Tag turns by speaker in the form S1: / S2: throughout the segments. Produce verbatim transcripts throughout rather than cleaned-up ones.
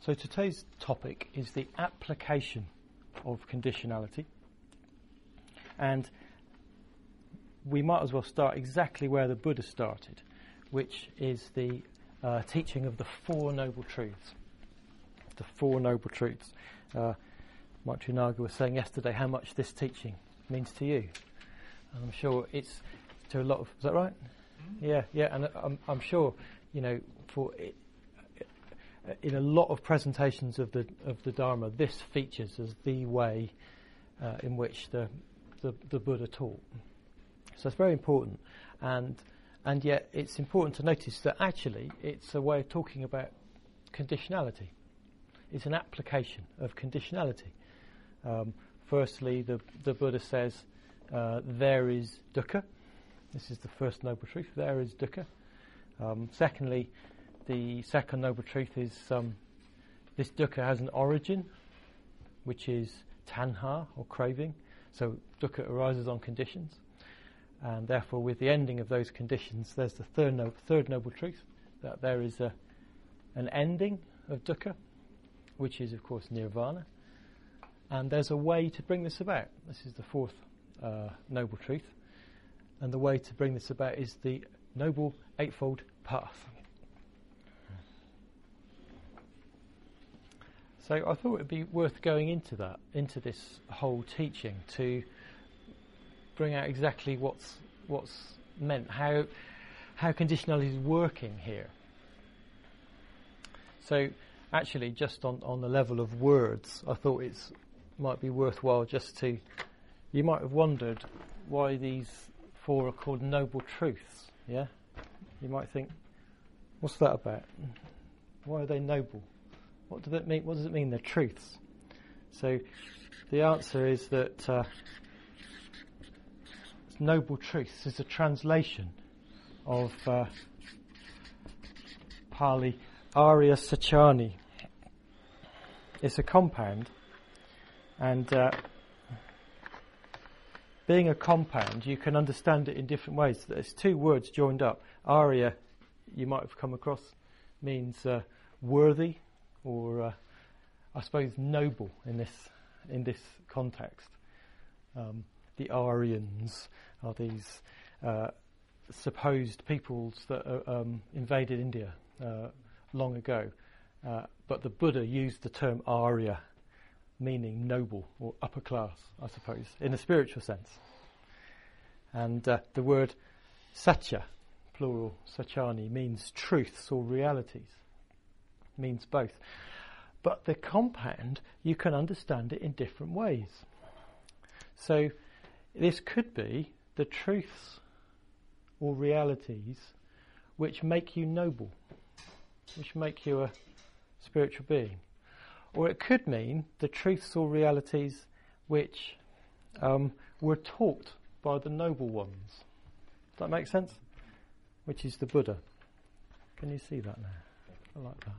S1: So today's topic is the application of conditionality, and we might as well start exactly where the Buddha started, which is the uh, teaching of the Four Noble Truths. The Four Noble Truths. Uh, Maitri Naga was saying yesterday how much this teaching means to you. And I'm sure it's to a lot of... Is that right? Mm-hmm. Yeah, yeah, and I'm, I'm sure, you know, for... It, in a lot of presentations of the of the Dharma, this features as the way uh, in which the, the the Buddha taught. So it's very important, and and yet it's important to notice that actually it's a way of talking about conditionality. It's an application of conditionality. Um, firstly, the the Buddha says uh, there is dukkha. This is the first noble truth. There is dukkha. Um, secondly, the second noble truth is um, this dukkha has an origin, which is tanha, or craving. So dukkha arises on conditions, and therefore with the ending of those conditions, there's the third, no- third noble truth, that there is a, an ending of dukkha, which is of course nirvana, and there's a way to bring this about. This is the fourth uh, noble truth, and the way to bring this about is the Noble Eightfold Path. So I thought it would be worth going into that, into this whole teaching, to bring out exactly what's what's meant, how how conditionality is working here. So actually, just on, on the level of words, I thought it's might be worthwhile just to. You might have wondered why these four are called noble truths. Yeah, you might think, what's that about? Why are they noble? What does it mean? What does it mean? They're truths. So, the answer is that uh, noble truths is a translation of uh, Pali Arya Sachani. It's a compound, and uh, being a compound, you can understand it in different ways. There's two words joined up. Arya, you might have come across, means uh, worthy. Or, uh, I suppose, noble in this in this context. Um, the Aryans are these uh, supposed peoples that uh, um, invaded India uh, long ago, uh, but the Buddha used the term Arya, meaning noble or upper class, I suppose, in a spiritual sense. And uh, the word Satya, plural Sachani, means truths or realities. Means both. But the compound, you can understand it in different ways. So this could be the truths or realities which make you noble, which make you a spiritual being. Or it could mean the truths or realities which um, were taught by the noble ones. Does that make sense? Which is the Buddha. Can you see that now? I like that.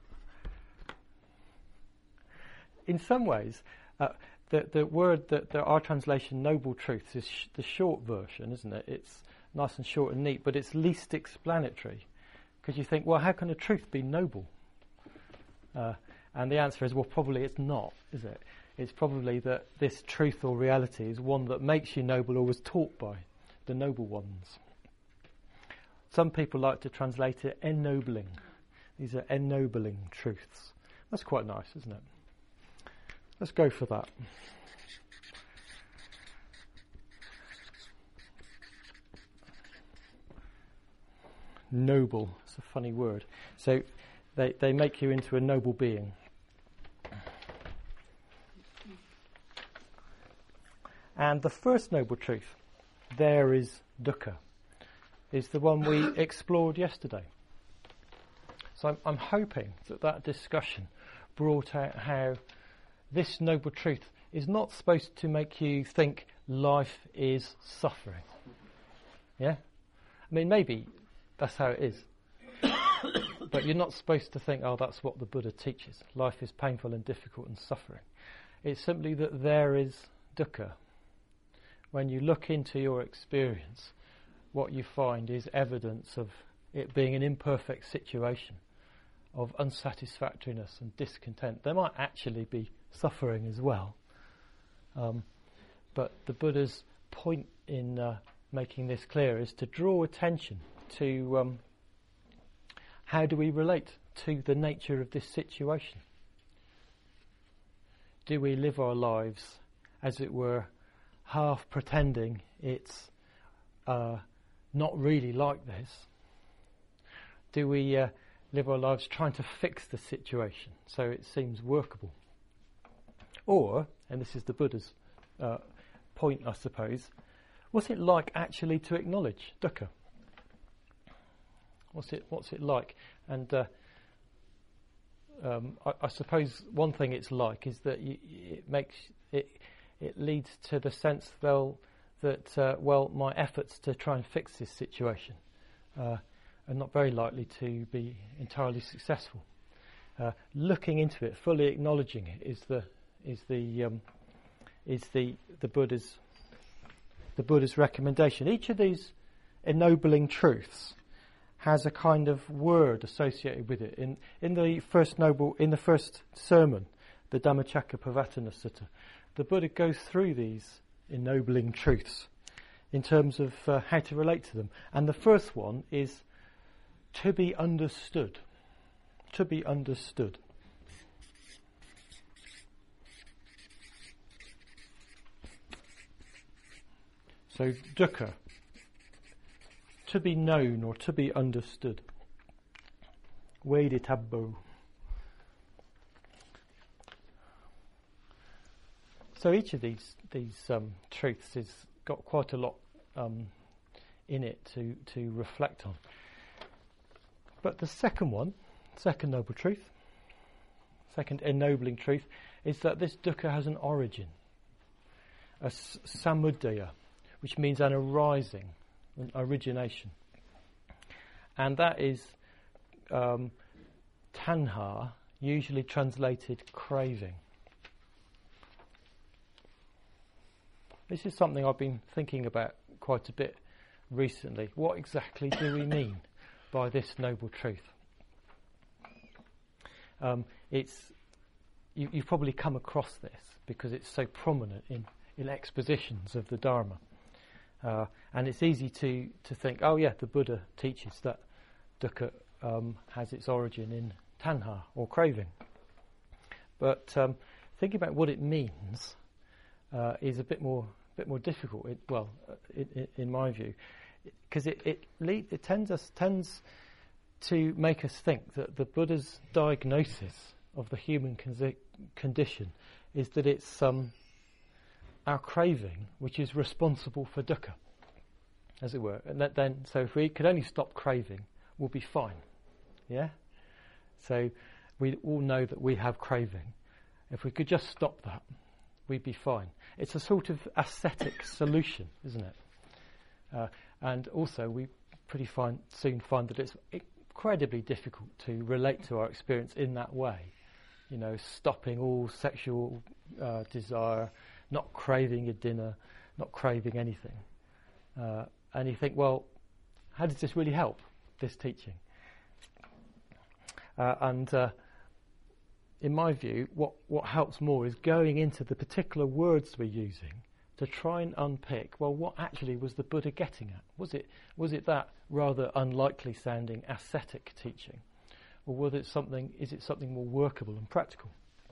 S1: In some ways, uh, the the word that the, our translation "noble truths" is sh- the short version, isn't it? It's nice and short and neat, but it's least explanatory. Because you think, well, how can a truth be noble? Uh, and the answer is, well, probably it's not, is it? It's probably that this truth or reality is one that makes you noble or was taught by the noble ones. Some people like to translate it ennobling. These are ennobling truths. That's quite nice, isn't it? Let's go for that. Noble. It's a funny word. So they, they make you into a noble being. And the first noble truth, there is dukkha, is the one we explored yesterday. So I'm, I'm hoping that that discussion brought out how this noble truth is not supposed to make you think life is suffering. Yeah? I mean, maybe that's how it is. But you're not supposed to think, oh, that's what the Buddha teaches. Life is painful and difficult and suffering. It's simply that there is dukkha. When you look into your experience, what you find is evidence of it being an imperfect situation. of unsatisfactoriness and discontent. They might actually be suffering as well. Um, but the Buddha's point in uh, making this clear is to draw attention to um, how do we relate to the nature of this situation. Do we live our lives, as it were, half pretending it's uh, not really like this? Do we uh, live our lives trying to fix the situation so it seems workable? Or, and this is the Buddha's uh, point, I suppose, what's it like actually to acknowledge dukkha? What's it What's it like? And uh, um, I, I suppose one thing it's like is that you, it makes it it leads to the sense they'll, that uh, well, my efforts to try and fix this situation uh, are not very likely to be entirely successful. Uh, looking into it, fully acknowledging it, is the is the um, is the the Buddha's the Buddha's recommendation. Each of these ennobling truths has a kind of word associated with it. In in the first noble in the first sermon, the Dhammacakkappavattana Sutta, the Buddha goes through these ennobling truths in terms of uh, how to relate to them. And the first one is to be understood. To be understood. So dukkha, to be known or to be understood. Veditabbo. So each of these these um, truths has got quite a lot um, in it to, to reflect on. But the second one, second noble truth, second ennobling truth, is that this dukkha has an origin, a s- samudaya, which means an arising, an origination. And that is um, tanha, usually translated craving. This is something I've been thinking about quite a bit recently. What exactly do we mean by this noble truth? Um, it's you, you've probably come across this because it's so prominent in, in expositions of the Dharma. Uh, and it's easy to, to think, oh yeah, the Buddha teaches that dukkha um, has its origin in tanha, or craving. But um, thinking about what it means uh, is a bit more bit more difficult. It, well, uh, it, it, in my view, because it it, lead, it tends us tends to make us think that the Buddha's diagnosis of the human con- condition is that it's um, our craving which is responsible for dukkha, as it were. And that then, so if we could only stop craving, we'll be fine. Yeah. So we all know that we have craving. If we could just stop that, we'd be fine. It's a sort of ascetic solution, isn't it? Uh, and also, we pretty fine, soon find that it's incredibly difficult to relate to our experience in that way. You know, stopping all sexual uh, desire, not craving your dinner, not craving anything. Uh, and you think, well, how does this really help, this teaching? Uh, and uh, in my view, what, what helps more is going into the particular words we're using to try and unpick, well, what actually was the Buddha getting at? Was it was it that rather unlikely sounding ascetic teaching? Or was it something, is it something more workable and practical?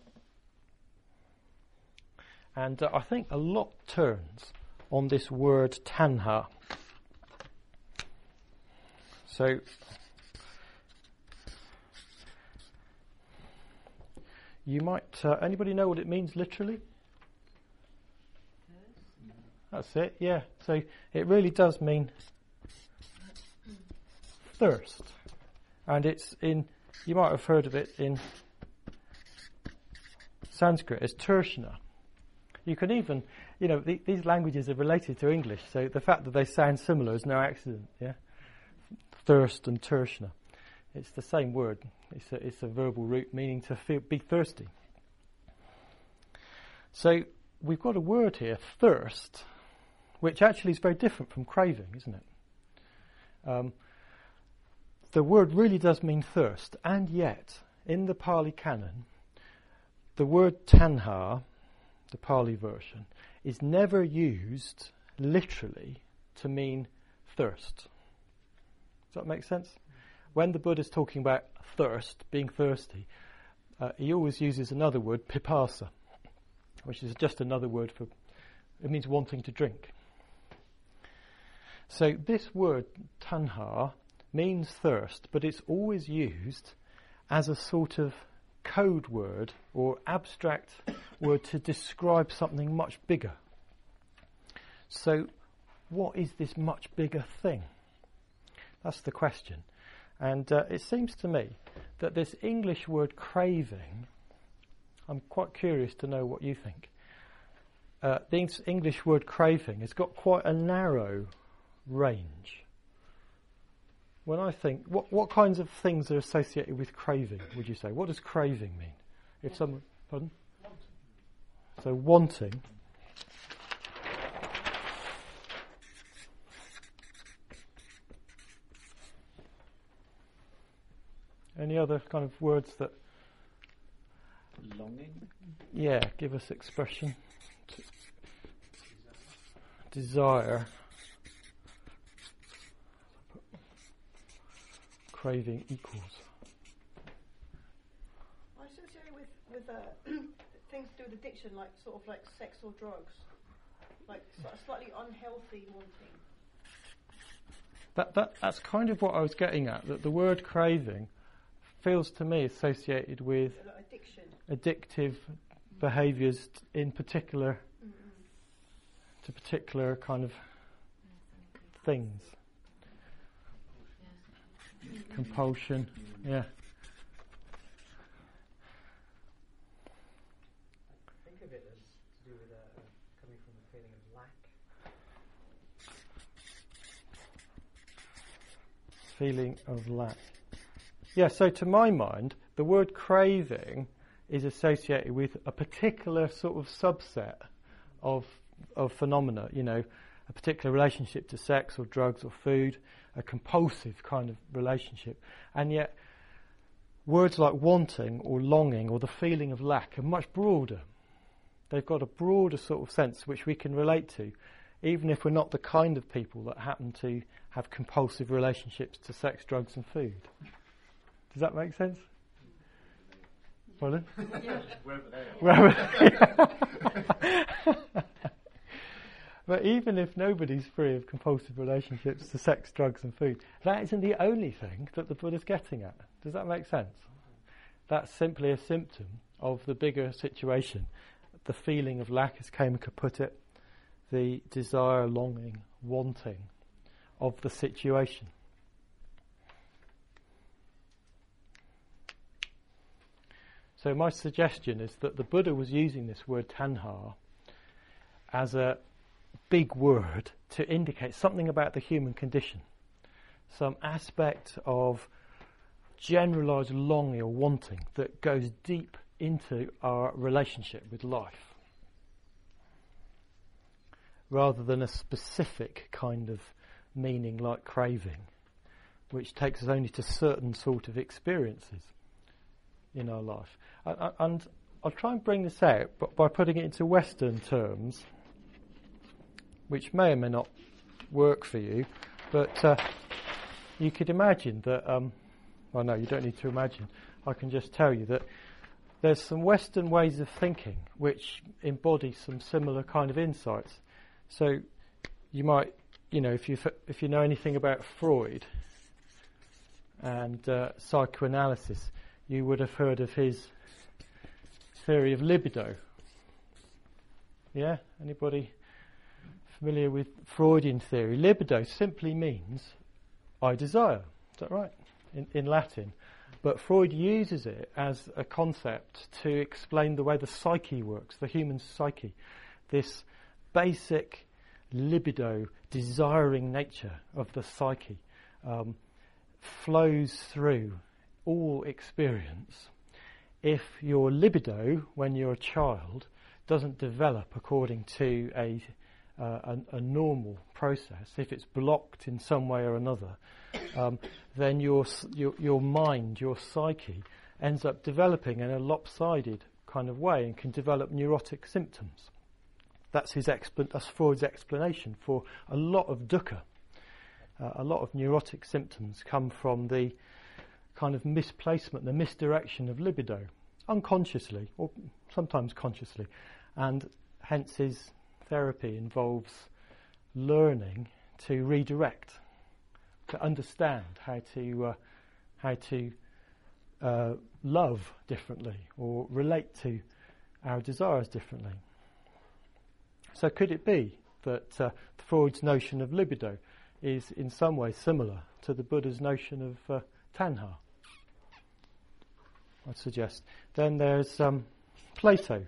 S1: And uh, I think a lot turns on this word tanha. So, you might, uh, anybody know what it means literally? That's it, yeah. So it really does mean thirst. And it's in, you might have heard of it in Sanskrit as tershna. You can even, you know, th- these languages are related to English, so the fact that they sound similar is no accident, yeah? Thirst and tershna. It's the same word. It's a, it's a verbal root meaning to feel, be thirsty. So we've got a word here, thirst, which actually is very different from craving, isn't it? Um, the word really does mean thirst, and yet, in the Pali Canon, the word tanha, the Pali version, is never used literally to mean thirst. Does that make sense? When the Buddha's talking about thirst, being thirsty, uh, he always uses another word, pipasa, which is just another word for, it means wanting to drink. So this word, tanha, means thirst, but it's always used as a sort of code word or abstract word to describe something much bigger. So what is this much bigger thing? That's the question. And uh, it seems to me that this English word craving, I'm quite curious to know what you think. Uh, the English word craving has got quite a narrow range. When I think, what what kinds of things are associated with craving, would you say? What does craving mean? If someone, pardon? So wanting. Any other kind of words that...
S2: Longing?
S1: Yeah, give us expression. Desire. Craving equals.
S3: I associate it with, with uh, things to do with addiction, like sort of like sex or drugs. Like sort of slightly unhealthy wanting.
S1: That, that That's kind of what I was getting at, that the word craving feels to me associated with
S3: addiction.
S1: Addictive behaviours in particular, mm-hmm. to particular kind of things. Compulsion, yeah.
S4: Think of it as to do with uh, coming from the feeling of lack.
S1: Feeling of lack. Yeah, so to my mind, the word craving is associated with a particular sort of subset of of phenomena, you know, a particular relationship to sex or drugs or food, a compulsive kind of relationship. And yet words like wanting or longing or the feeling of lack are much broader. They've got a broader sort of sense which we can relate to, even if we're not the kind of people that happen to have compulsive relationships to sex, drugs and food. Does that make sense? Pardon?
S2: Yeah. Wherever they are.
S1: But even if nobody's free of compulsive relationships to sex, drugs and food, that isn't the only thing that the Buddha's getting at. Does that make sense? That's simply a symptom of the bigger situation. The feeling of lack, as Kamaka put it, the desire, longing, wanting of the situation. So my suggestion is that the Buddha was using this word tanha as a big word to indicate something about the human condition, some aspect of generalised longing or wanting that goes deep into our relationship with life, rather than a specific kind of meaning like craving, which takes us only to certain sort of experiences in our life. And, and I'll try and bring this out but by putting it into Western terms, which may or may not work for you, but uh, you could imagine that, um, well no, you don't need to imagine, I can just tell you that there's some Western ways of thinking which embody some similar kind of insights. So you might, you know, if you if you know anything about Freud and uh, psychoanalysis, you would have heard of his theory of libido. Yeah? Anybody familiar with Freudian theory? Libido simply means I desire. Is that right? In, in Latin. But Freud uses it as a concept to explain the way the psyche works, the human psyche. This basic libido, desiring nature of the psyche um, flows through all experience. If your libido, when you're a child, doesn't develop according to a uh, a, a normal process, if it's blocked in some way or another, um, then your, s- your your mind, your psyche, ends up developing in a lopsided kind of way and can develop neurotic symptoms. That's his expl- that's Freud's explanation for a lot of dukkha. Uh, a lot of neurotic symptoms come from the kind of misplacement, the misdirection of libido, unconsciously or sometimes consciously, and hence his therapy involves learning to redirect, to understand how to uh, how to uh, love differently or relate to our desires differently. So could it be that uh, Freud's notion of libido is in some way similar to the Buddha's notion of uh, tanha? I'd suggest. Then there's um, Plato.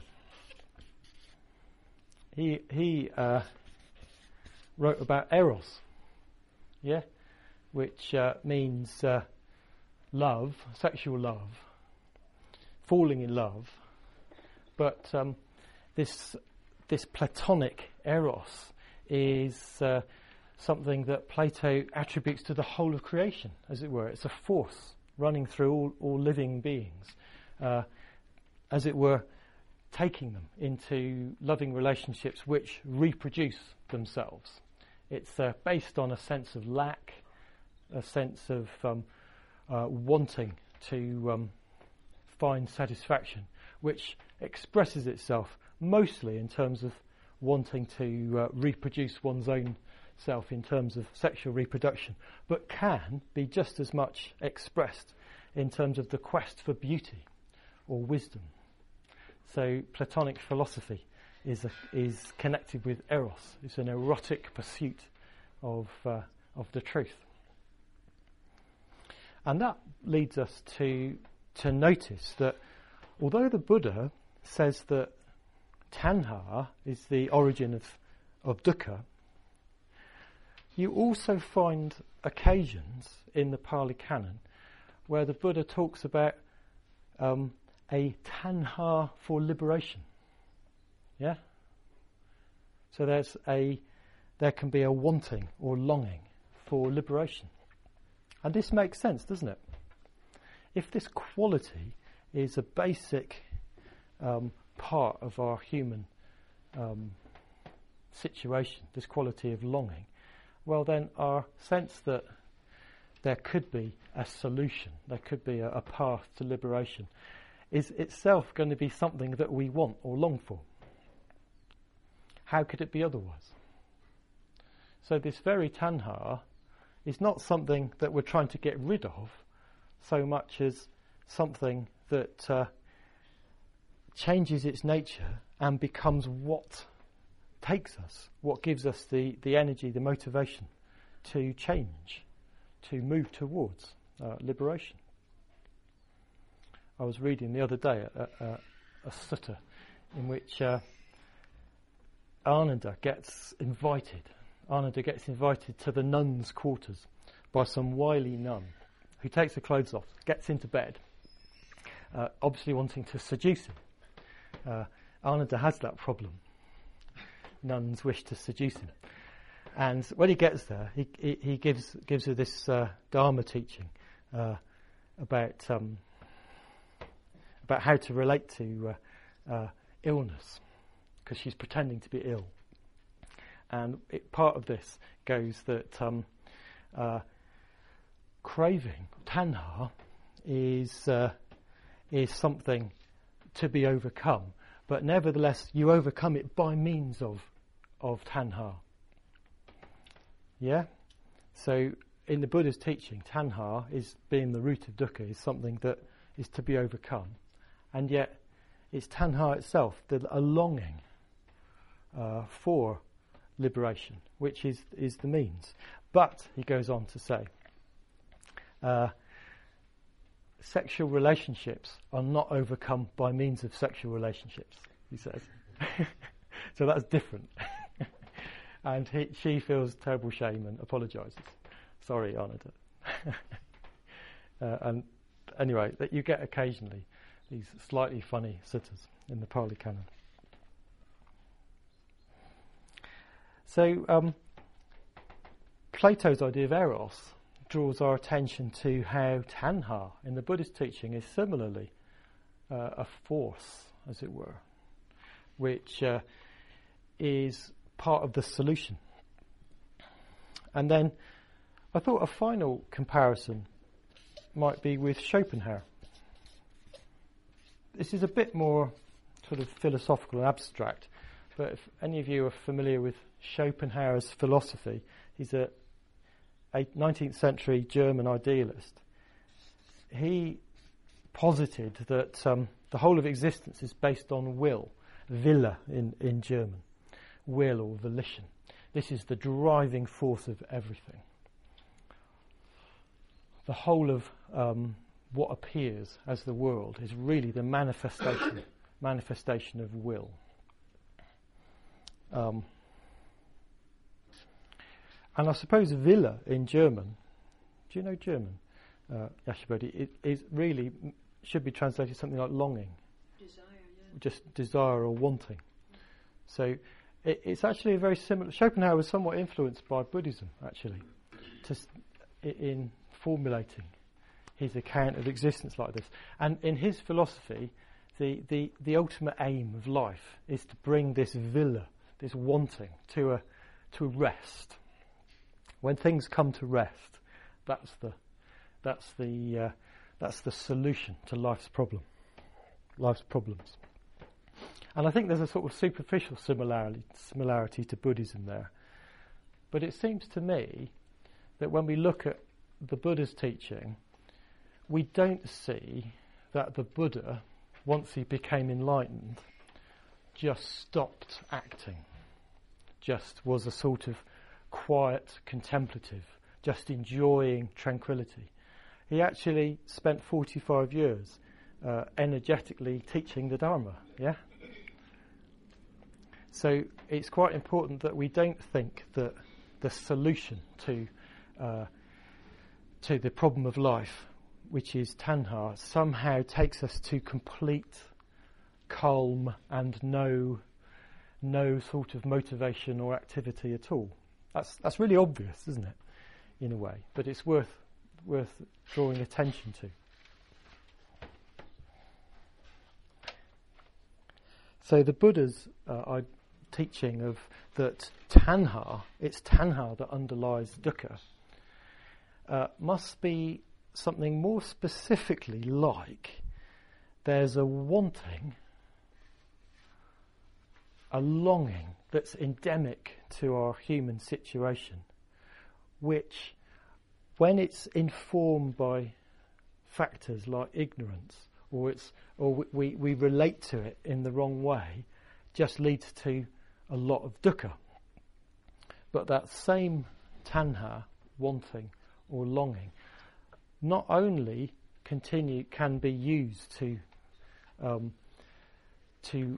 S1: He he uh, wrote about eros, yeah, which uh, means uh, love, sexual love, falling in love. But um, this this Platonic eros is uh, something that Plato attributes to the whole of creation, as it were. It's a force running through all, all living beings, uh, as it were, taking them into loving relationships which reproduce themselves. It's uh, based on a sense of lack, a sense of um, uh, wanting to um, find satisfaction, which expresses itself mostly in terms of wanting to uh, reproduce one's own self in terms of sexual reproduction, but can be just as much expressed in terms of the quest for beauty or wisdom. So Platonic philosophy is a, is connected with eros. It's an erotic pursuit of uh, of the truth, and that leads us to to notice that although the Buddha says that tanha is the origin of of dukkha, you also find occasions in the Pali Canon where the Buddha talks about um, a tanha for liberation. Yeah? So there's a, there can be a wanting or longing for liberation. And this makes sense, doesn't it? If this quality is a basic um, part of our human um, situation, this quality of longing, well then our sense that there could be a solution, there could be a, a path to liberation, is itself going to be something that we want or long for. How could it be otherwise? So this very tanha is not something that we're trying to get rid of so much as something that uh, changes its nature and becomes what takes us, what gives us the, the energy, the motivation to change, to move towards uh, liberation. I was reading the other day a, a, a sutta in which uh, Ananda gets invited. Ananda gets invited to the nuns' quarters by some wily nun who takes her clothes off, gets into bed, uh, obviously wanting to seduce him. Uh, Ananda has that problem. Nuns wish to seduce him. And when he gets there, he he, he gives gives her this uh, Dharma teaching uh, about um, about how to relate to uh, uh, illness, because she's pretending to be ill. And it, part of this goes that um, uh, craving, tanha, is uh, is something to be overcome, but nevertheless you overcome it by means of of tanha. Yeah? So in the Buddha's teaching, tanha is being the root of dukkha, is something that is to be overcome. And yet it's tanha itself, the, a longing uh, for liberation, which is, is the means. But, he goes on to say, uh, sexual relationships are not overcome by means of sexual relationships, he says. So that's different. And he, she feels terrible shame and apologises. Sorry, Ananda. uh, and anyway, that you get occasionally these slightly funny suttas in the Pali Canon. So um, Plato's idea of eros draws our attention to how tanha in the Buddhist teaching is similarly uh, a force, as it were, which uh, is part of the solution. And then I thought a final comparison might be with Schopenhauer. This is a bit more sort of philosophical and abstract, but if any of you are familiar with Schopenhauer's philosophy, he's a, a nineteenth century German idealist. He posited that um, the whole of existence is based on will, Wille in, in German, will or volition. This is the driving force of everything. The whole of um, what appears as the world is really the manifestation manifestation of will. Um, and I suppose Wille in German, do you know German, uh, Yashibodi? It is really should be translated something like longing,
S3: Desire, yeah.
S1: just desire or wanting. So it, it's actually a very similar. Schopenhauer was somewhat influenced by Buddhism, actually, to, in formulating his account of existence like this. And in his philosophy, the, the, the ultimate aim of life is to bring this Wille, this wanting, to a to rest. When things come to rest, that's the that's the uh, that's the solution to life's problem, life's problems. And I think there's a sort of superficial similarity similarity to Buddhism there. But it seems to me that when we look at the Buddha's teaching, we don't see that the Buddha, once he became enlightened, just stopped acting, just was a sort of quiet contemplative, just enjoying tranquility. He actually spent forty-five years uh, energetically teaching the Dharma, yeah? So it's quite important that we don't think that the solution to uh, to the problem of life, which is tanha, somehow takes us to complete calm and no no sort of motivation or activity at all. That's that's really obvious, isn't it, in a way? But it's worth worth drawing attention to. So the Buddha's uh, teaching of that tanha, it's tanha that underlies dukkha, uh, must be something more specifically like there's a wanting, a longing that's endemic to our human situation, which, when it's informed by factors like ignorance, or it's or we, we relate to it in the wrong way, just leads to a lot of dukkha. But that same tanha, wanting or longing, not only continue can be used to um, to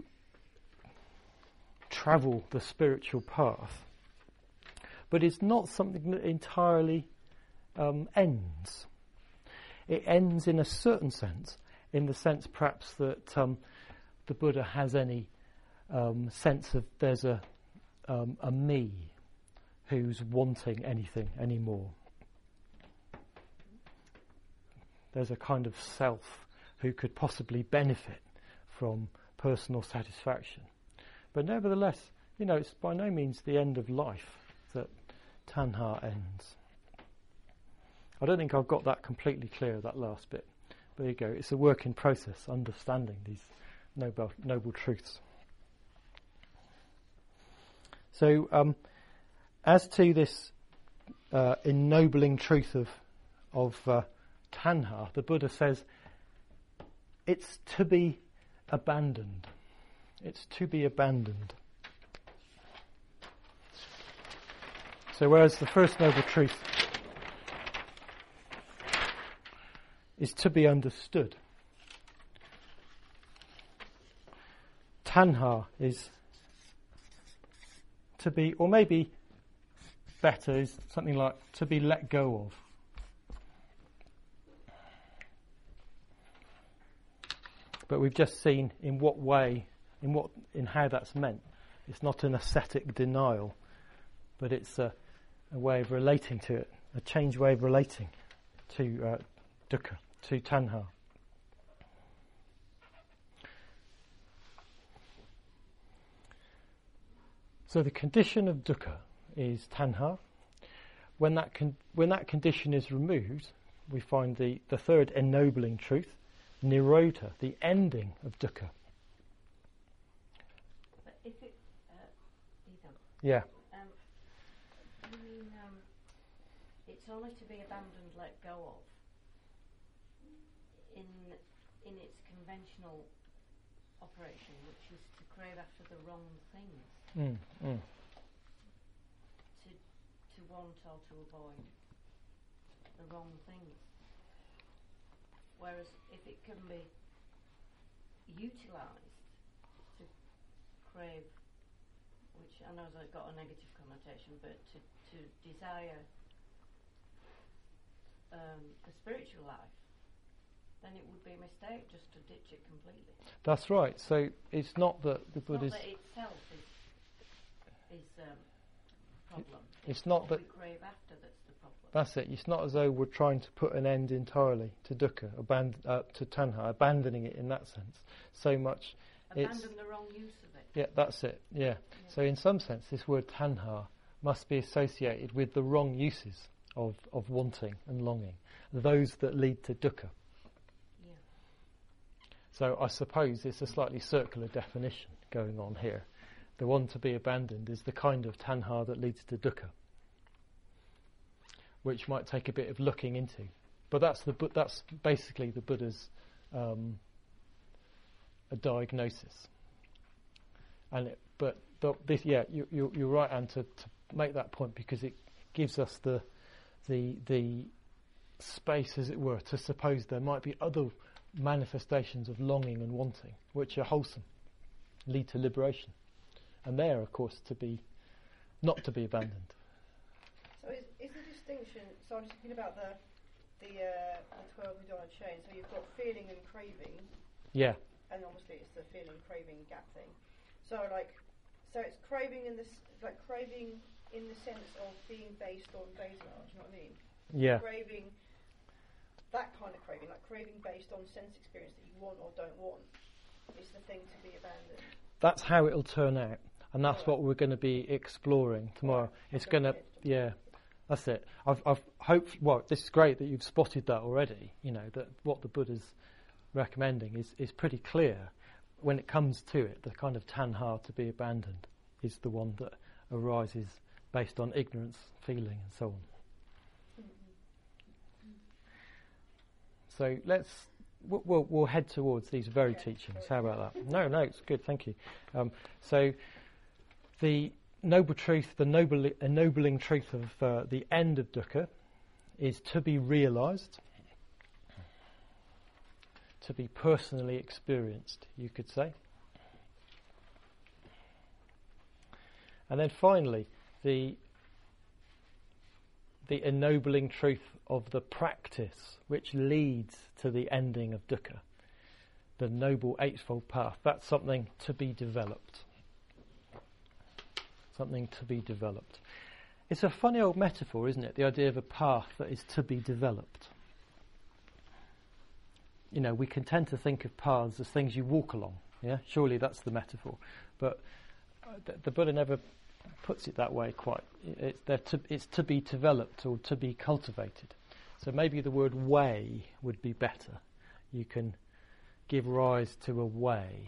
S1: travel the spiritual path, but it's not something that entirely um, ends. It ends in a certain sense, in the sense perhaps that um, the Buddha has any um, sense of there's a um, a me who's wanting anything anymore. There's a kind of self who could possibly benefit from personal satisfaction. But nevertheless, you know, it's by no means the end of life that tanha ends. I don't think I've got that completely clear, that last bit. But there you go. It's a work in process, understanding these noble, noble truths. So, um, as to this uh, ennobling truth of of uh, tanha, the Buddha says it's to be abandoned. It's to be abandoned. So whereas the first noble truth is to be understood, tanha is to be, or maybe better is something like to be let go of. But we've just seen in what way, in what, in how that's meant. It's not an ascetic denial but it's a, a way of relating to it, a changed way of relating to uh, dukkha, to tanha. So the condition of dukkha is tanha. When that con- when that condition is removed, we find the, the third ennobling truth, nirodha, the ending of dukkha.
S5: But if it, uh, Ethan,
S1: Yeah.
S5: um, you mean um, it's only to be abandoned, let go of, in in its conventional operation, which is to crave after the wrong things,
S1: Mm, mm.
S5: to to want or to avoid the wrong things. Whereas if it can be utilised to crave, which I know has got a negative connotation, but to, to desire um, a spiritual life, then it would be a mistake just to ditch it completely.
S1: That's right. So it's not that the
S5: It's not
S1: Buddha's.
S5: that itself is is um, problem.
S1: It's
S5: It's
S1: not
S5: what
S1: that-
S5: we crave after that's the problem.
S1: That's it. It's not as though we're trying to put an end entirely to dukkha, aband- uh, to tanha, abandoning it in that sense. So much. It's,
S5: Abandon the wrong use of it.
S1: yeah, that's it. Yeah.
S5: Yeah.
S1: So in some sense, this word tanha must be associated with the wrong uses of, of wanting and longing, those that lead to dukkha.
S5: Yeah.
S1: So I suppose it's a slightly circular definition going on here. The one to be abandoned is the kind of tanha that leads to dukkha, which might take a bit of looking into. But that's the Bu- that's basically the Buddha's um, a diagnosis. And it, but the, this, yeah, you, you, you're right, Anne, to, to make that point, because it gives us the the the space, as it were, to suppose there might be other manifestations of longing and wanting which are wholesome, lead to liberation, and they are, of course, to be not to be abandoned.
S3: So is, is the distinction, so I'm just thinking about the the, uh, the twelve Udana chain, so you've got feeling and craving,
S1: Yeah,
S3: and obviously it's the feeling, craving, gap thing. So like, so it's craving in this, like craving in the sense of being based on Vesna, do you know what I mean?
S1: yeah,
S3: Craving, that kind of craving, like craving based on sense experience that you want or don't want, is the thing to be abandoned.
S1: that's how it'll turn out, and that's
S3: Right.
S1: what we're going to be exploring tomorrow.
S3: Right.
S1: It's going to, yeah, that's it. I've, I've hoped. Well, this is great that you've spotted that already. You know that what the Buddha's recommending is is pretty clear. When it comes to it, the kind of tanha to be abandoned is the one that arises based on ignorance, feeling, and so on. So let's we'll, we'll, we'll head towards these very
S3: Okay.
S1: teachings. How about that? No, no, it's good. Thank you. Um, so the noble truth, the noble, ennobling truth of uh, the end of dukkha is to be realised, to be personally experienced, you could say. And then finally, the the ennobling truth of the practice which leads to the ending of dukkha, the noble eightfold path. That's something to be developed. Something to be developed. It's a funny old metaphor, isn't it? The idea of a path that is to be developed. You know, we can tend to think of paths as things you walk along. Yeah, surely that's the metaphor. But uh, the, the Buddha never puts it that way quite. It's, they're to, it's to be developed or to be cultivated. So maybe the word way would be better. You can give rise to a way.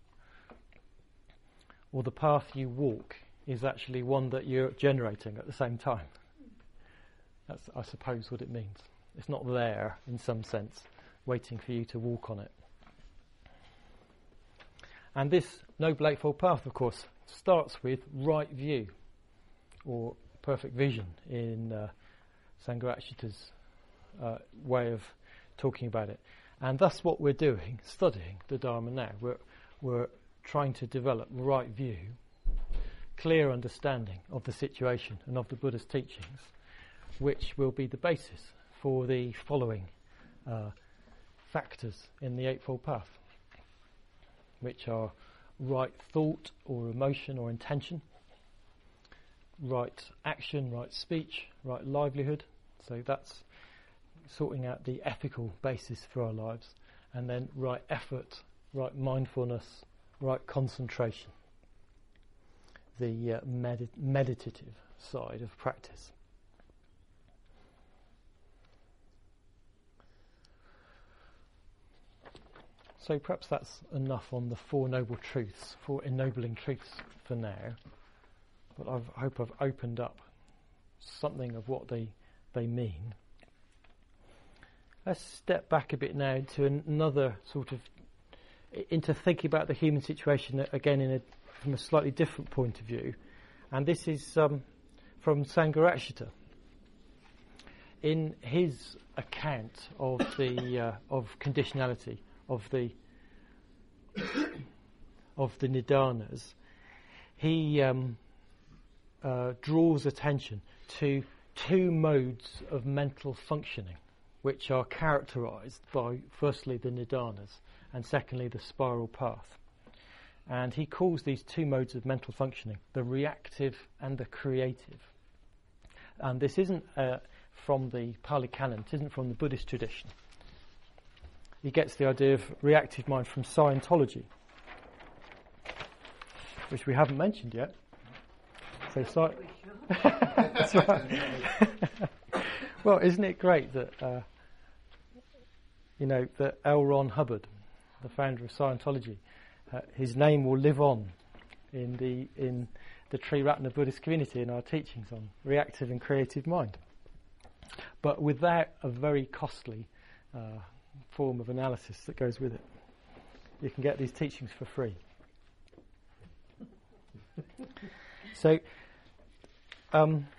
S1: Or the path you walk is actually one that you're generating at the same time. That's, I suppose, what it means. It's not there, in some sense, waiting for you to walk on it. And this Noble Eightfold Path, of course, starts with right view, or perfect vision in uh, Sangharakshita's uh, way of talking about it. And that's what we're doing, studying the Dharma now. We're, we're trying to develop right view, clear understanding of the situation and of the Buddha's teachings, which will be the basis for the following uh, factors in the Eightfold Path, which are right thought or emotion or intention, right action, right speech, right livelihood. So that's sorting out the ethical basis for our lives. And then right effort, right mindfulness, right concentration. The uh, medi- meditative side of practice. So perhaps that's enough on the Four Noble Truths, Four Ennobling Truths for now. But I've, I hope I've opened up something of what they they mean. Let's step back a bit now to an, another sort of, into thinking about the human situation again in a, from a slightly different point of view. And this is um, from Sangharakshita. In his account of the uh, of conditionality, of the of the nidanas, he um, uh, draws attention to two modes of mental functioning, which are characterized by, firstly, the nidanas, and secondly, the spiral path. And he calls these two modes of mental functioning the reactive and the creative. And this isn't uh, from the Pali Canon, it isn't from the Buddhist tradition. He gets the idea of reactive mind from Scientology, which we haven't mentioned yet. So, sci- That's right. Well, isn't it great that uh, you know that L. Ron Hubbard, the founder of Scientology, uh, his name will live on in the in the Triratna Buddhist community in our teachings on reactive and creative mind, but without a very costly uh, form of analysis that goes with it. You can get these teachings for free. So, um,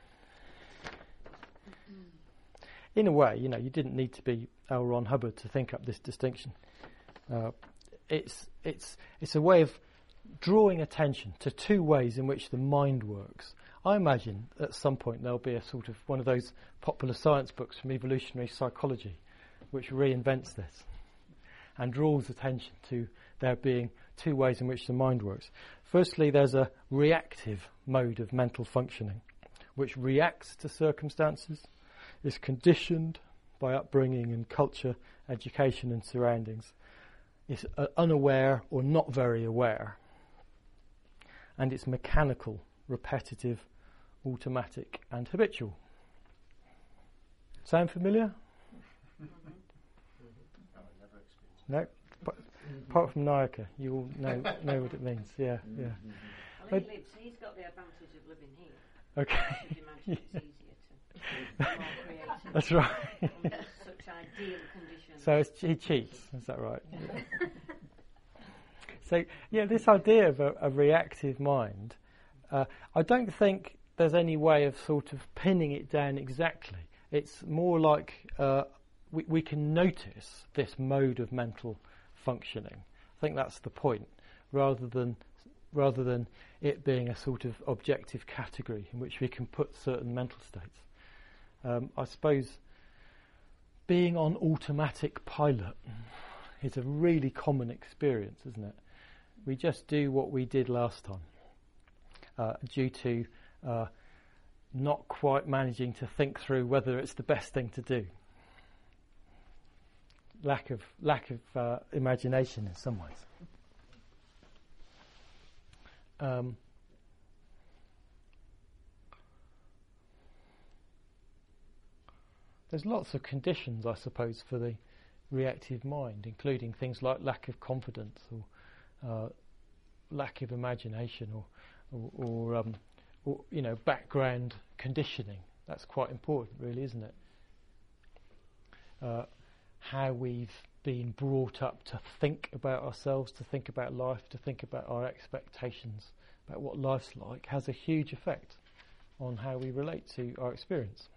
S1: in a way, you know, you didn't need to be L. Ron Hubbard to think up this distinction. Uh, it's it's it's a way of drawing attention to two ways in which the mind works. I imagine at some point there'll be a sort of one of those popular science books from evolutionary psychology which reinvents this and draws attention to there being two ways in which the mind works. Firstly, there's a reactive mode of mental functioning which reacts to circumstances, is conditioned by upbringing and culture, education and surroundings, is uh, unaware or not very aware, and it's mechanical, repetitive, automatic and habitual. Sound familiar? No? But apart from Nayaka, you all know know what it means. Yeah, yeah.
S5: Well, he lives, he's got the advantage of living here.
S1: Okay.
S5: I should imagine it's easier to be more creative.
S1: That's right.
S5: Under such ideal conditions.
S1: So it's, he cheats, is that right? Yeah. So, yeah, this idea of a, a reactive mind, uh, I don't think there's any way of sort of pinning it down exactly. It's more like uh, we, we can notice this mode of mental functioning. I think that's the point, rather than rather than it being a sort of objective category in which we can put certain mental states. Um, I suppose being on automatic pilot is a really common experience, isn't it? We just do what we did last time uh, due to uh, not quite managing to think through whether it's the best thing to do. Lack of lack of uh, imagination in some ways. Um, there's lots of conditions, I suppose, for the reactive mind, including things like lack of confidence or uh, lack of imagination or, or, or, um, or, you know, background conditioning. That's quite important, really, isn't it? Uh, how we've been brought up to think about ourselves, to think about life, to think about our expectations, about what life's like, has a huge effect on how we relate to our experience.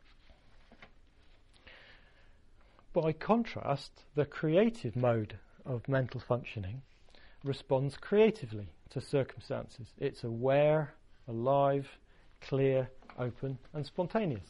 S1: By contrast, the creative mode of mental functioning responds creatively to circumstances. It's aware, alive, clear, open and spontaneous.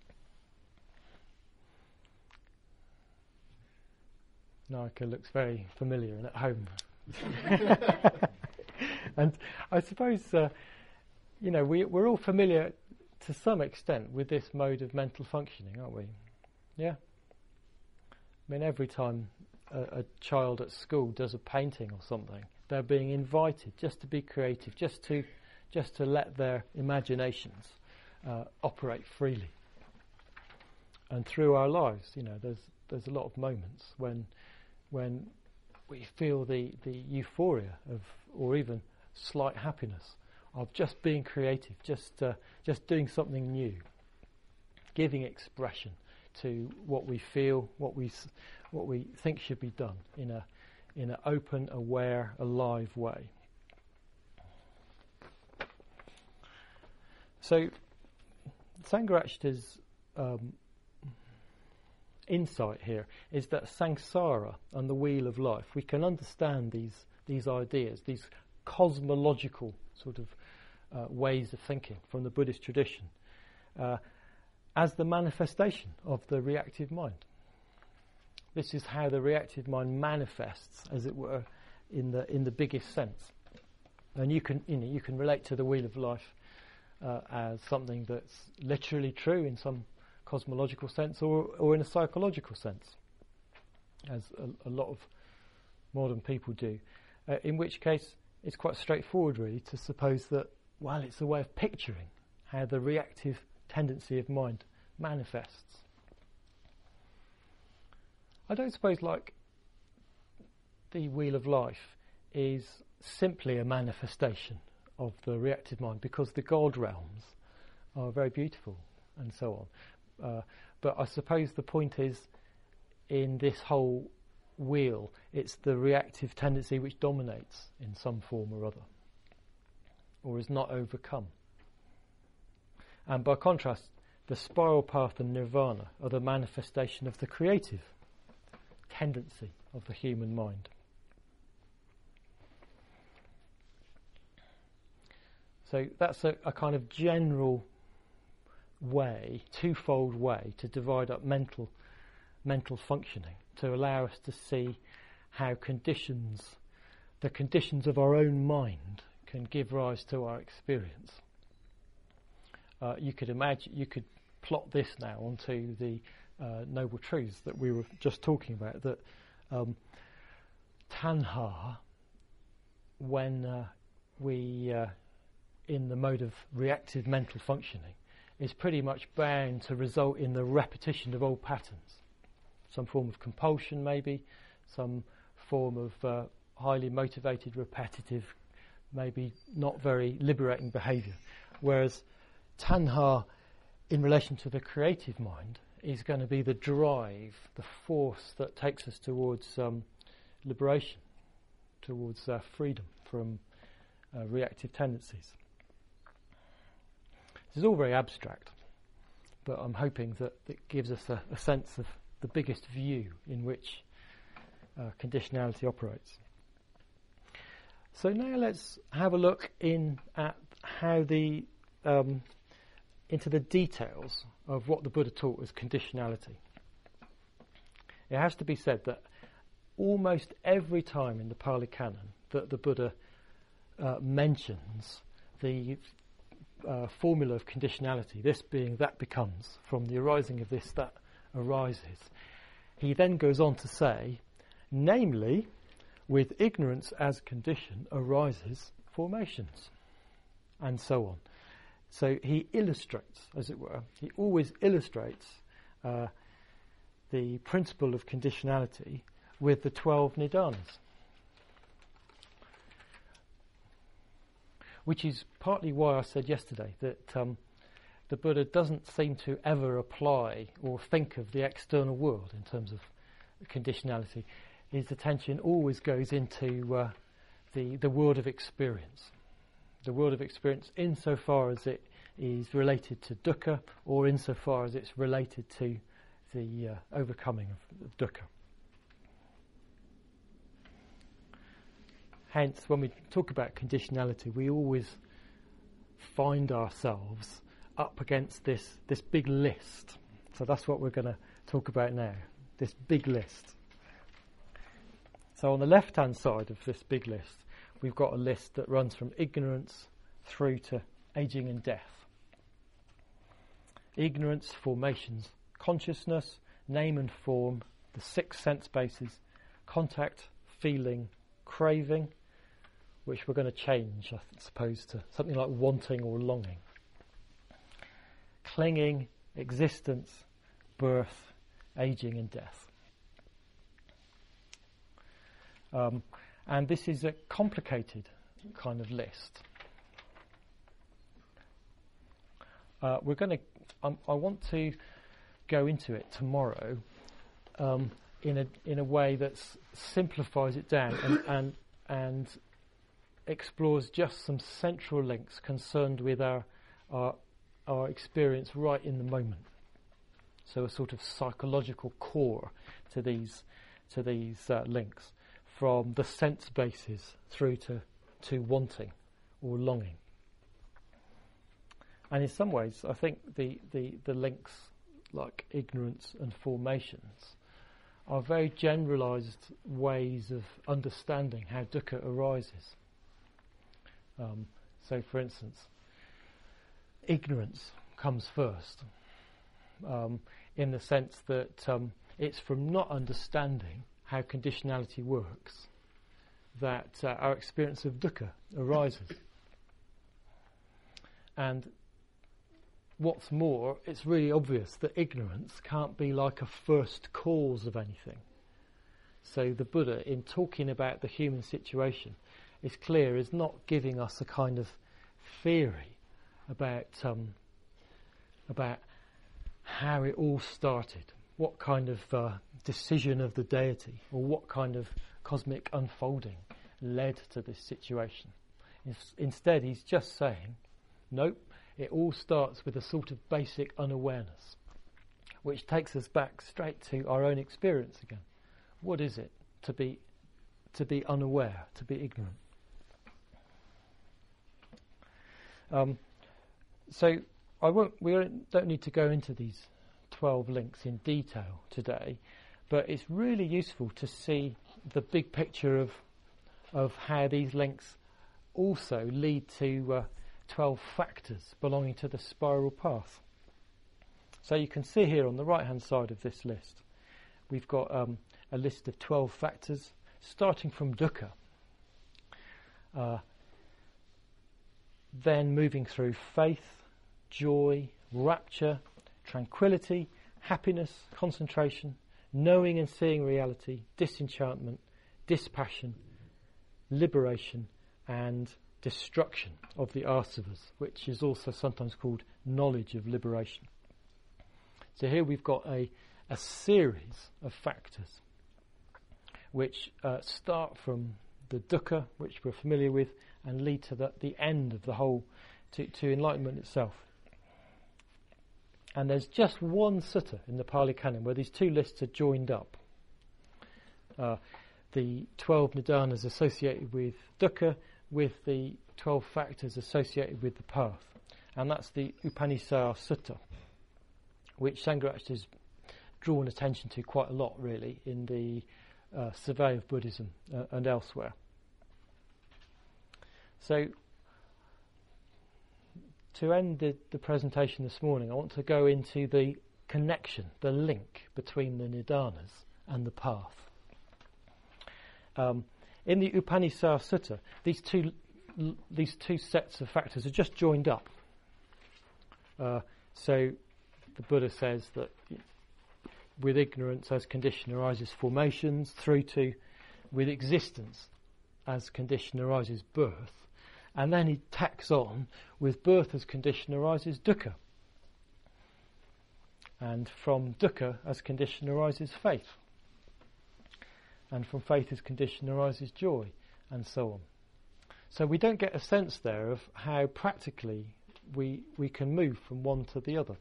S1: Nayaka looks very familiar and at home. And I suppose uh, you know, we, we're all familiar to some extent with this mode of mental functioning, aren't we? Yeah? I mean, every time a, a child at school does a painting or something, they're being invited just to be creative, just to just to let their imaginations uh, operate freely. And through our lives, you know, there's there's a lot of moments when when we feel the, the euphoria of, or even slight happiness of just being creative, just uh, just doing something new, giving expression to what we feel, what we s- what we think should be done in a in an open, aware, alive way. So, Sangharakshita's um, insight here is that samsara and the wheel of life, we can understand these these ideas, these cosmological sort of uh, ways of thinking from the Buddhist tradition, uh, as the manifestation of the reactive mind. This is how the reactive mind manifests, as it were, in the in the biggest sense. And you can you know you can relate to the wheel of life uh, as something that's literally true in some cosmological sense, or or in a psychological sense, as a, a lot of modern people do. Uh, in which case, it's quite straightforward, really, to suppose that, well, it's a way of picturing how the reactive tendency of mind manifests. I don't suppose, like, the wheel of life is simply a manifestation of the reactive mind, because the God realms are very beautiful and so on. Uh, but I suppose the point is, in this whole wheel, it's the reactive tendency which dominates in some form or other, or is not overcome. And by contrast, the spiral path and nirvana are the manifestation of the creative tendency of the human mind. So that's a, a kind of general way, twofold way, to divide up mental mental functioning, to allow us to see how conditions, the conditions of our own mind, can give rise to our experience. Uh, you could imagine, you could plot this now onto the uh, noble truths that we were just talking about, that um, tanha, when uh, we, uh, in the mode of reactive mental functioning, is pretty much bound to result in the repetition of old patterns. Some form of compulsion, maybe, some form of uh, highly motivated, repetitive, maybe not very liberating behaviour. Whereas tanha, in relation to the creative mind, is going to be the drive, the force that takes us towards um, liberation, towards uh, freedom from uh, reactive tendencies. This is all very abstract, but I'm hoping that it gives us a, a sense of the biggest view in which uh, conditionality operates. So now let's have a look in at how the um, into the details of what the Buddha taught as conditionality. It has to be said that almost every time in the Pali Canon that the Buddha uh, mentions the uh, formula of conditionality, this being that becomes, from the arising of this that arises, he then goes on to say, namely, with ignorance as condition arises formations, and so on. So he illustrates, as it were, he always illustrates uh, the principle of conditionality with the twelve nidanas, which is partly why I said yesterday that um, the Buddha doesn't seem to ever apply or think of the external world in terms of conditionality. His attention always goes into uh, the, the world of experience. The world of experience insofar as it is related to dukkha, or insofar as it's related to the uh, overcoming of, of dukkha. Hence, when we talk about conditionality, we always find ourselves up against this, this big list. So that's what we're going to talk about now, this big list. So on the left-hand side of this big list, we've got a list that runs from ignorance through to aging and death. Ignorance, formations, consciousness, name and form, the six sense bases, contact, feeling, craving, which we're going to change, I suppose, to something like wanting or longing. Clinging, existence, birth, aging and death. Um, and this is a complicated kind of list. Uh, we're going to. Um, I want to go into it tomorrow um, in a in a way that s- simplifies it down and, and and explores just some central links concerned with our our our experience right in the moment. So a sort of psychological core to these to these uh, links, from the sense bases through to to wanting or longing. And in some ways, I think the, the, the links like ignorance and formations are very generalised ways of understanding how dukkha arises. Um, so, for instance, ignorance comes first, um, in the sense that um, it's from not understanding how conditionality works that uh, our experience of dukkha arises. And what's more, it's really obvious that ignorance can't be like a first cause of anything. So the Buddha, in talking about the human situation, is clear, is not giving us a kind of theory about um, about how it all started, what kind of uh, decision of the deity, or what kind of cosmic unfolding led to this situation. If, instead, he's just saying, nope, it all starts with a sort of basic unawareness, which takes us back straight to our own experience again. What is it to be to be unaware, to be ignorant? Um, so I won't. We don't need to go into these twelve links in detail today, but it's really useful to see the big picture of of how these links also lead to uh, twelve factors belonging to the spiral path. So you can see here on the right hand side of this list, we've got um, a list of twelve factors starting from dukkha, uh, then moving through faith, joy, rapture, tranquility, happiness, concentration, knowing and seeing reality, disenchantment, dispassion, liberation, and destruction of the asavas, which is also sometimes called knowledge of liberation. So here we've got a, a series of factors which uh, start from the dukkha, which we're familiar with, and lead to the, the end of the whole, to, to enlightenment itself. And there's just one sutta in the Pali Canon where these two lists are joined up. Uh, the twelve nidanas associated with dukkha, with the twelve factors associated with the path. And that's the Upanishad Sutta, which Sangharakshita has drawn attention to quite a lot, really, in the uh, survey of Buddhism uh, and elsewhere. So, to end the, the presentation this morning, I want to go into the connection, the link between the nidanas and the path. Um, in the Upanishad Sutta, these two l- these two sets of factors are just joined up. Uh, so the Buddha says that with ignorance as condition arises formations, through to with existence as condition arises birth. And then he tacks on, with birth as condition arises dukkha. And from dukkha as condition arises faith. And from faith as condition arises joy, and so on. So we don't get a sense there of how practically we we can move from one to the other.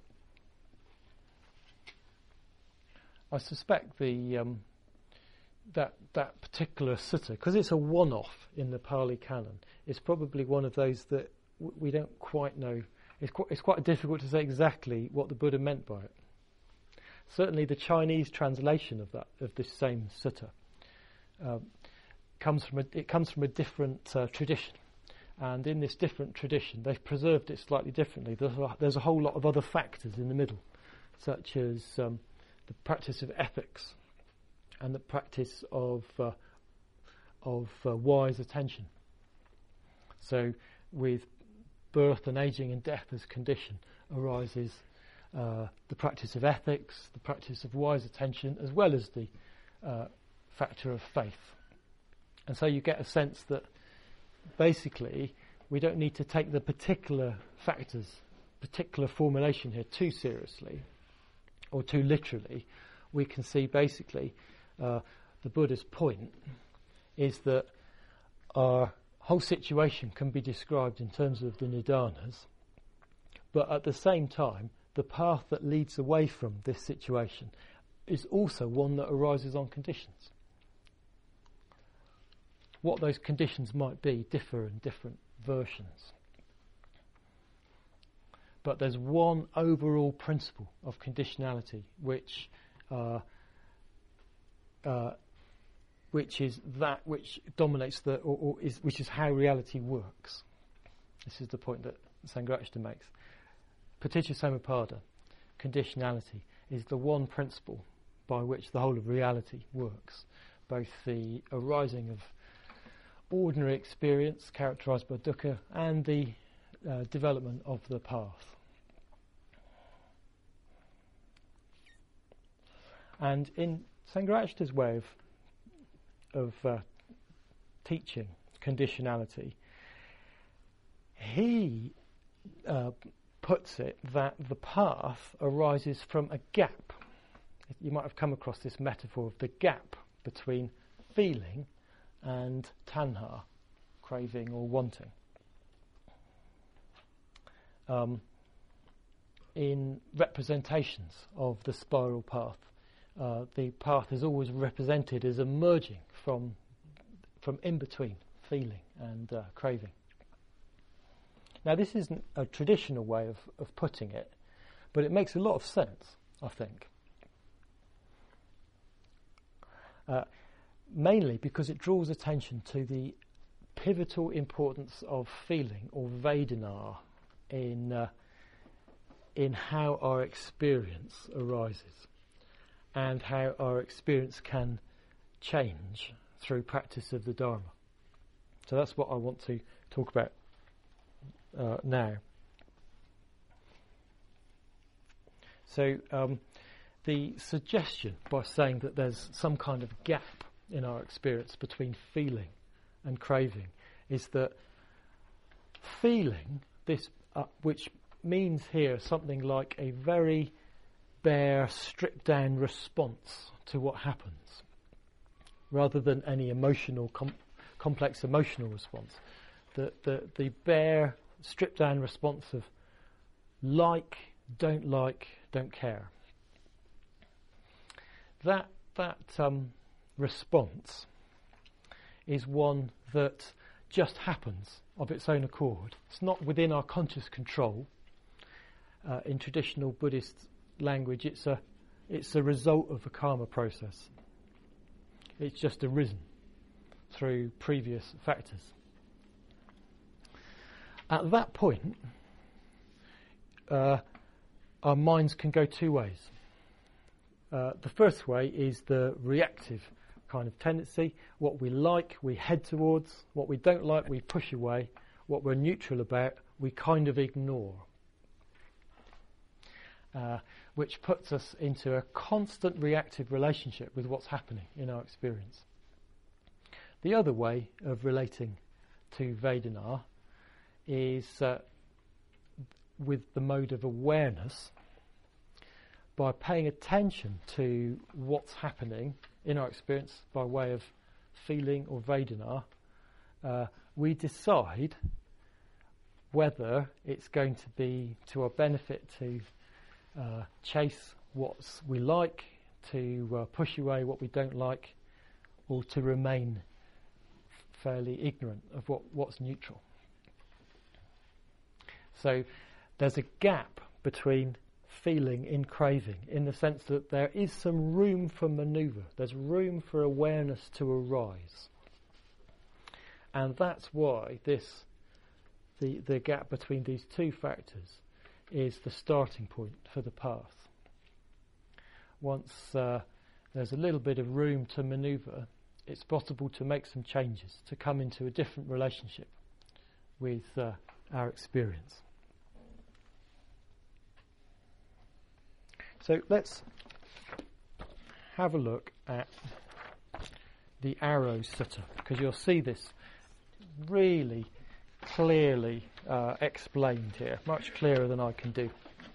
S1: I suspect the um, that that particular sutta, because it's a one-off in the Pali Canon, is probably one of those that w- we don't quite know. It's quite, it's quite difficult to say exactly what the Buddha meant by it. Certainly, the Chinese translation of that of this same sutta um, comes from a, it comes from a different uh, tradition, And in this different tradition, they've preserved it slightly differently. There's a, there's a whole lot of other factors in the middle, such as um, the practice of ethics and the practice of uh, of uh, wise attention. So, with birth and aging and death as condition, arises uh, the practice of ethics, the practice of wise attention, as well as the uh, factor of faith. And so you get a sense that basically we don't need to take the particular factors, particular formulation here too seriously or too literally. We can see basically uh, the Buddha's point is that our whole situation can be described in terms of the nidanas, but at the same time the path that leads away from this situation is also one that arises on conditions. What those conditions might be differ in different versions. But there's one overall principle of conditionality which uh, uh, which is that which dominates the, or, or is, which is how reality works. This is the point that Sangharakshita makes. Paticca Samuppada, conditionality, is the one principle by which the whole of reality works. Both the arising of ordinary experience characterised by dukkha and the uh, development of the path. And in Sangharakshita's way of, of uh, teaching conditionality, he uh, puts it that the path arises from a gap. You might have come across this metaphor of the gap between feeling and tanha, craving or wanting. Um, in representations of the spiral path, uh, the path is always represented as emerging from from in between feeling and uh, craving. Now, this isn't a traditional way of, of putting it, but it makes a lot of sense, I think. Uh, mainly because it draws attention to the pivotal importance of feeling, or Vedana, in uh, in how our experience arises and how our experience can change through practice of the Dharma. So that's what I want to talk about uh, now. So um, the suggestion by saying that there's some kind of gap in our experience between feeling and craving is that feeling, this, uh, which means here something like a very bare, stripped down response to what happens, rather than any emotional, com- complex emotional response. The, the, the bare, stripped down response of like, don't like, don't care. That, that um, response is one that just happens of its own accord. It's not within our conscious control. Uh, in traditional Buddhist language, it's a it's a result of a karma process. It's just arisen through previous factors. At that point, uh, our minds can go two ways. Uh, the first way is the reactive kind of tendency. What we like, we head towards. What we don't like, we push away. What we're neutral about, we kind of ignore. Uh, which puts us into a constant reactive relationship with what's happening in our experience. The other way of relating to Vedana is uh, with the mode of awareness, by paying attention to what's happening in our experience by way of feeling or Vedana. Uh, we decide whether it's going to be to our benefit to Uh, chase what we like, to uh, push away what we don't like, or to remain f- fairly ignorant of what, what's neutral. So there's a gap between feeling and craving, in the sense that there is some room for manoeuvre, there's room for awareness to arise. And that's why this the, the gap between these two factors is the starting point for the path. Once uh, there's a little bit of room to manoeuvre, it's possible to make some changes, to come into a different relationship with uh, our experience. So let's have a look at the arrow sutta, because you'll see this really clearly uh, explained here, much clearer than I can do.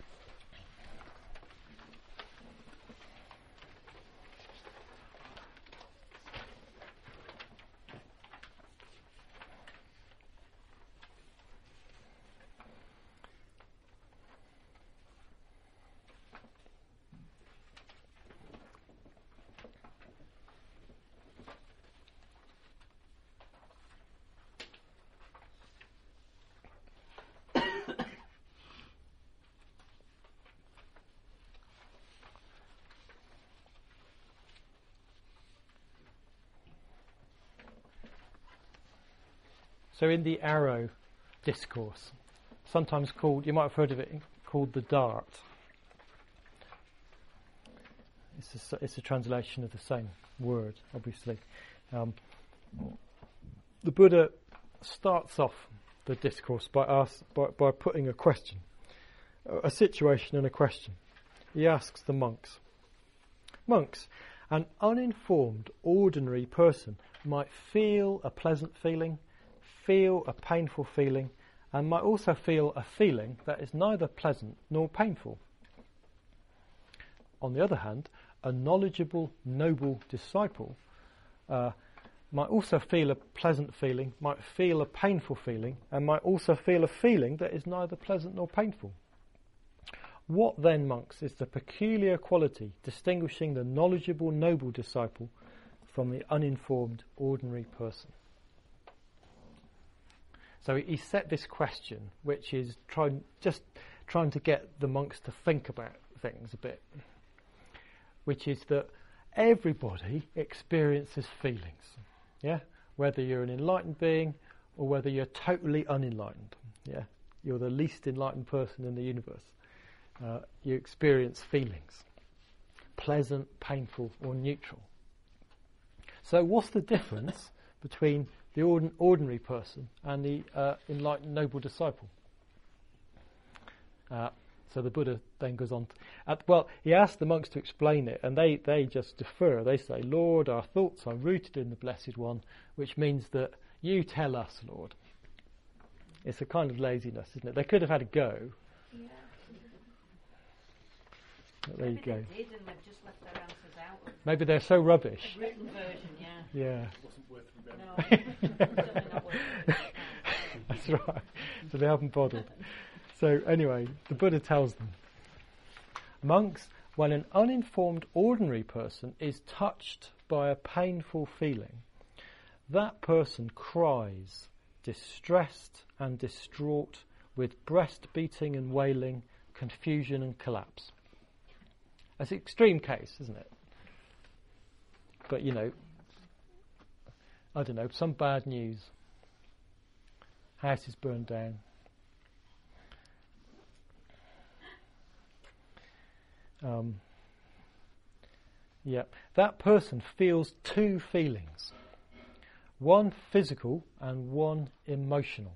S1: So in the arrow discourse, sometimes called, you might have heard of it, called the dart. It's a, it's a translation of the same word, obviously. Um, the Buddha starts off the discourse by, ask, by, by putting a question, a situation and a question. He asks the monks, Monks, an uninformed, ordinary person might feel a pleasant feeling, feel a painful feeling, and might also feel a feeling that is neither pleasant nor painful. On the other hand, a knowledgeable, noble disciple uh, might also feel a pleasant feeling, might feel a painful feeling, and might also feel a feeling that is neither pleasant nor painful. What then, monks, is the peculiar quality distinguishing the knowledgeable, noble disciple from the uninformed, ordinary person? So he set this question, which is trying, just trying to get the monks to think about things a bit, which is that everybody experiences feelings, yeah, whether you're an enlightened being or whether you're totally unenlightened, yeah, you're the least enlightened person in the universe. Uh, you experience feelings, pleasant, painful, or neutral. So what's the difference between the ordin- ordinary person and the uh, enlightened noble disciple? Uh, so the Buddha then goes on. To, uh, well, he asked the monks to explain it, and they, they just defer. They say, Lord, our thoughts are rooted in the Blessed One, which means that you tell us, Lord. It's a kind of laziness, isn't it? They could have had a go.
S5: Yeah.
S1: But there
S5: Maybe
S1: you go.
S5: they did, and they've just left their answers out. Of
S1: Maybe they're so rubbish.
S5: the written version, yeah.
S1: Yeah.
S2: It wasn't worth
S5: No,
S2: remembering.
S5: definitely not worth it.
S1: That's right. So they haven't bothered. So anyway, the Buddha tells them, monks, when an uninformed ordinary person is touched by a painful feeling, that person cries, distressed and distraught, with breast beating and wailing, confusion and collapse. That's an extreme case, isn't it? But, you know, I don't know, some bad news. House is burned down. Um, yeah, that person feels two feelings, one physical and one emotional.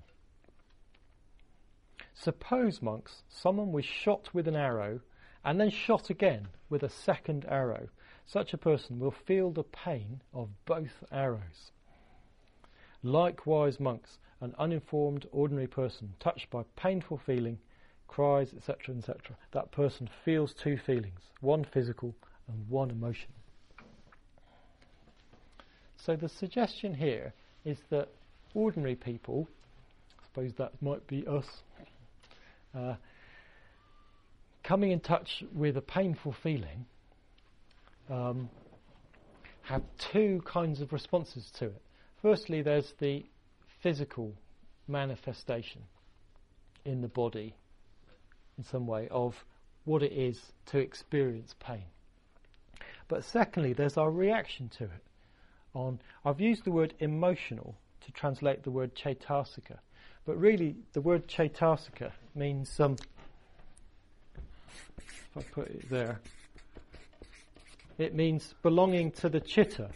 S1: Suppose, monks, someone was shot with an arrow and then shot again with a second arrow. Such a person will feel the pain of both arrows. Likewise, monks, an uninformed, ordinary person touched by painful feeling, cries, et cetera, et cetera. That person feels two feelings, one physical and one emotional. So the suggestion here is that ordinary people, I suppose that might be us, uh, coming in touch with a painful feeling, um, have two kinds of responses to it. Firstly, there's the physical manifestation in the body, in some way, of what it is to experience pain. But secondly, there's our reaction to it. On, I've used the word emotional to translate the word cetasika, But really, the word Chaitasika means, um, if I put it there, it means belonging to the chitta.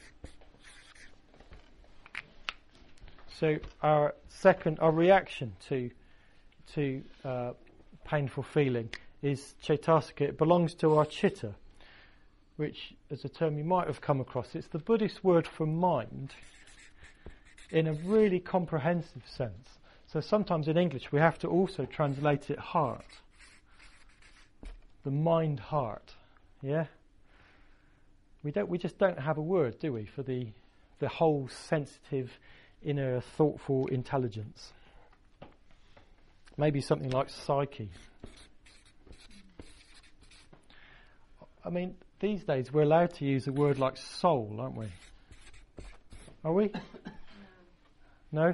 S1: So our second, our reaction to to uh, painful feeling is Chaitasika. It belongs to our chitta, which is a term you might have come across. It's the Buddhist word for mind in a really comprehensive sense. So sometimes in English we have to also translate it heart. The mind heart. Yeah? We don't we just don't have a word, do we, for the the whole sensitive, inner, thoughtful intelligence. Maybe something like psyche. I mean, these days we're allowed to use a word like soul, aren't we? Are we? No?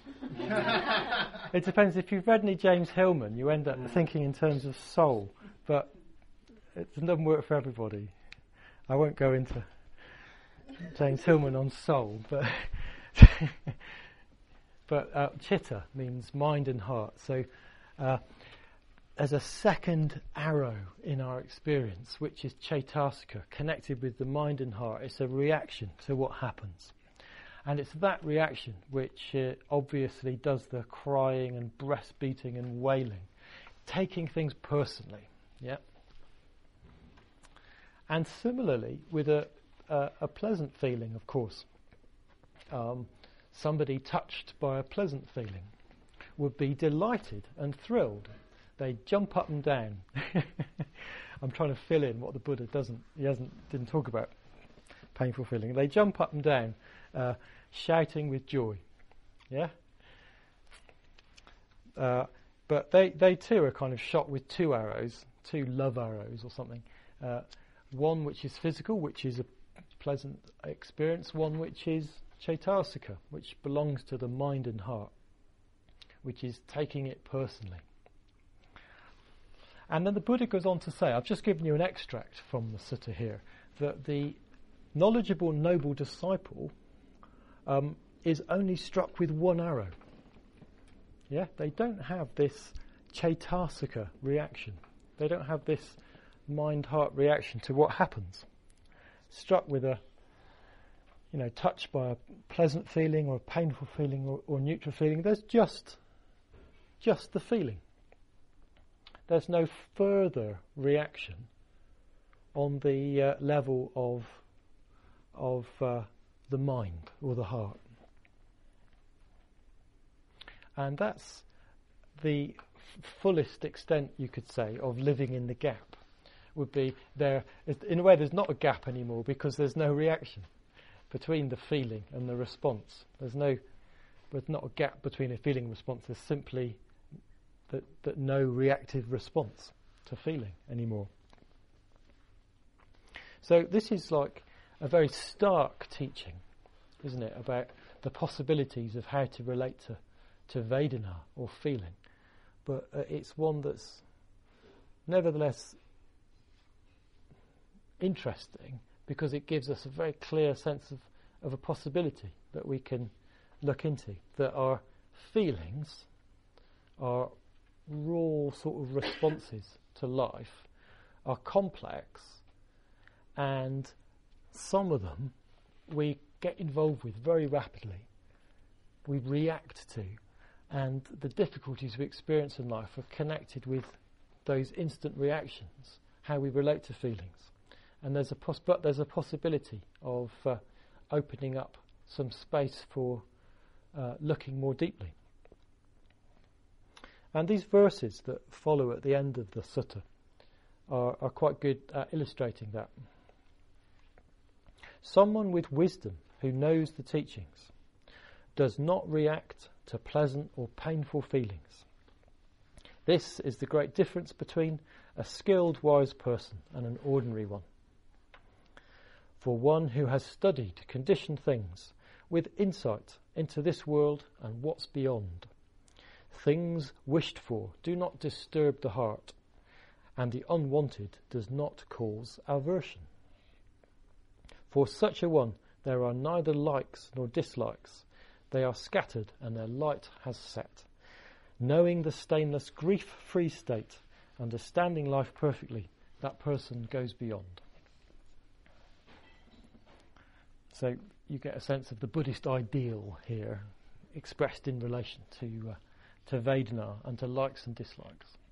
S1: It depends. If you've read any James Hillman, you end up thinking in terms of soul, but it doesn't work for everybody. I won't go into James Hillman on soul, but but uh, chitta means mind and heart. So uh, there's a second arrow in our experience, which is Chaitasika, connected with the mind and heart. It's a reaction to what happens. And it's that reaction which uh, obviously does the crying and breast beating and wailing, taking things personally. Yeah. And similarly, with a, a, a pleasant feeling, of course, um, somebody touched by a pleasant feeling would be delighted and thrilled. They jump up and down. I'm trying to fill in what the Buddha doesn't, he hasn't, didn't talk about painful feeling. They jump up and down, uh, shouting with joy. Yeah? Uh, but they, they too are kind of shot with two arrows, two love arrows or something. Uh, one which is physical, which is a pleasant experience, one which is Chaitasika, which belongs to the mind and heart, which is taking it personally. And then the Buddha goes on to say, I've just given you an extract from the sutta here, that the knowledgeable noble disciple um, is only struck with one arrow. Yeah, they don't have this Chaitasika reaction. They don't have this mind-heart reaction to what happens. Struck with a, you know, touched by a pleasant feeling or a painful feeling or, or neutral feeling. There's just, just the feeling. There's no further reaction on the uh, level of of uh, the mind or the heart. And that's the f- fullest extent, you could say, of living in the gap. Would be there, in a way there's not a gap anymore because there's no reaction between the feeling and the response. There's no, there's not a gap between a feeling and response. There's simply that, that no reactive response to feeling anymore. So this is like a very stark teaching, isn't it, about the possibilities of how to relate to, to Vedana or feeling. But uh, it's one that's nevertheless interesting because it gives us a very clear sense of, of a possibility that we can look into, that our feelings, our raw sort of responses to life are complex, and some of them we get involved with very rapidly, we react to, and the difficulties we experience in life are connected with those instant reactions, how we relate to feelings. And there's a pos- but there's a possibility of uh, opening up some space for uh, looking more deeply. And these verses that follow at the end of the sutta are, are quite good at illustrating that. Someone with wisdom who knows the teachings does not react to pleasant or painful feelings. This is the great difference between a skilled wise person and an ordinary one. For one who has studied conditioned things with insight into this world and what's beyond, things wished for do not disturb the heart, and the unwanted does not cause aversion. For such a one there are neither likes nor dislikes. They are scattered and their light has set. knowing the stainless, grief-free state, understanding life perfectly, that person goes beyond. So you get a sense of the Buddhist ideal here, expressed in relation to uh, to Vedana and to likes and dislikes.